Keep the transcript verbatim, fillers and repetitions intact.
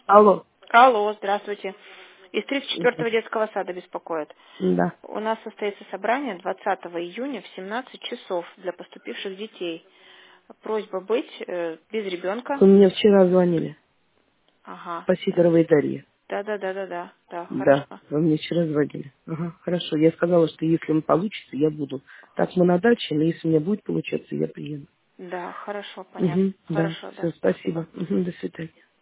Алло. Алло, здравствуйте. Из тридцать четвёртого Здравствуйте. детского сада беспокоит. Да. У нас состоится собрание двадцатого июня в семнадцать часов для поступивших детей. Просьба быть э, без ребенка. Вы мне вчера звонили. Ага. По Сидоровой Дарье. Да, да, да, да, да, да, Да. хорошо. Вы мне вчера звонили. Ага, хорошо. Я сказала, что если он получится, я буду. Так мы на даче, но если у меня будет получаться, я приеду. Да, хорошо, понятно. Угу, да. Хорошо, Все, да, спасибо. спасибо. Угу, до свидания.